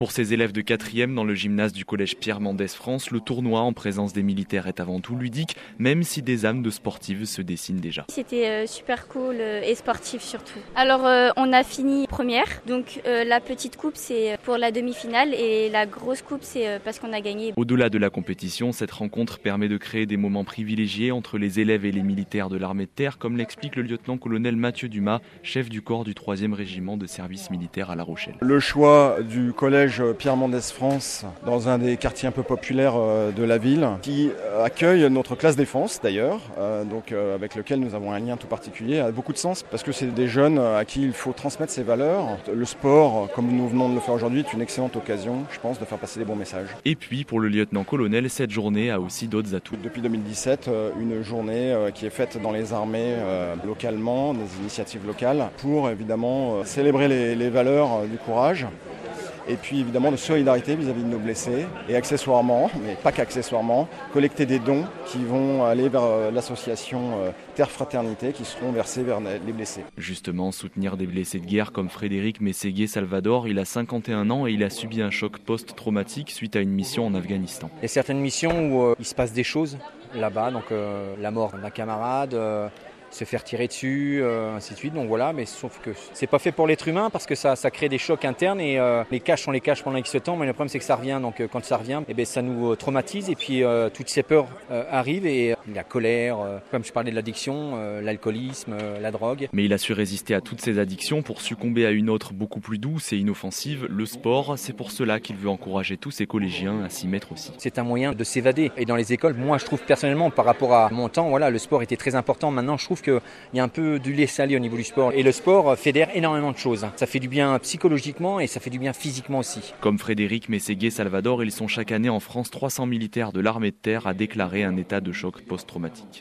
Pour ces élèves de 4e dans le gymnase du collège Pierre Mendès France, le tournoi en présence des militaires est avant tout ludique, même si des âmes de sportives se dessinent déjà. C'était super cool et sportif surtout. Alors on a fini première, donc la petite coupe c'est pour la demi-finale et la grosse coupe c'est parce qu'on a gagné. Au-delà de la compétition, cette rencontre permet de créer des moments privilégiés entre les élèves et les militaires de l'armée de terre, comme l'explique le lieutenant-colonel Mathieu Dumas, chef du corps du 3e régiment de service militaire à La Rochelle. Le choix du collège Pierre Mendès France, dans un des quartiers un peu populaires de la ville, qui accueille notre classe défense d'ailleurs, avec lequel nous avons un lien tout particulier, a beaucoup de sens parce que c'est des jeunes à qui il faut transmettre ces valeurs. Le sport, comme nous venons de le faire aujourd'hui, est une excellente occasion, je pense, de faire passer des bons messages. Et puis pour le lieutenant-colonel, cette journée a aussi d'autres atouts. Depuis 2017, une journée qui est faite dans les armées localement, des initiatives locales, pour évidemment célébrer les valeurs du courage. Et puis évidemment de solidarité vis-à-vis de nos blessés et accessoirement, mais pas qu'accessoirement, collecter des dons qui vont aller vers l'association Terre Fraternité qui seront versés vers les blessés. Justement, soutenir des blessés de guerre comme Frédéric Mességué Salvador, il a 51 ans et il a subi un choc post-traumatique suite à une mission en Afghanistan. Il y a certaines missions où il se passe des choses là-bas, donc la mort d'un camarade, se faire tirer dessus, ainsi de suite. Donc voilà, mais sauf que c'est pas fait pour l'être humain parce que ça crée des chocs internes et les caches on les cache pendant X temps, mais le problème c'est que ça revient. Donc quand ça revient, ça nous traumatise et puis toutes ces peurs arrivent et la colère, comme je parlais de l'addiction, l'alcoolisme, la drogue. Mais il a su résister à toutes ces addictions pour succomber à une autre beaucoup plus douce et inoffensive, le sport. C'est pour cela qu'il veut encourager tous ses collégiens à s'y mettre aussi. C'est un moyen de s'évader. Et dans les écoles, moi je trouve personnellement par rapport à mon temps, le sport était très important. Maintenant je trouve qu'il y a un peu du laisser-aller au niveau du sport. Et le sport fédère énormément de choses. Ça fait du bien psychologiquement et ça fait du bien physiquement aussi. Comme Frédéric Mességué Salvador, ils sont chaque année en France 300 militaires de l'armée de terre à déclarer un état de choc post-traumatique.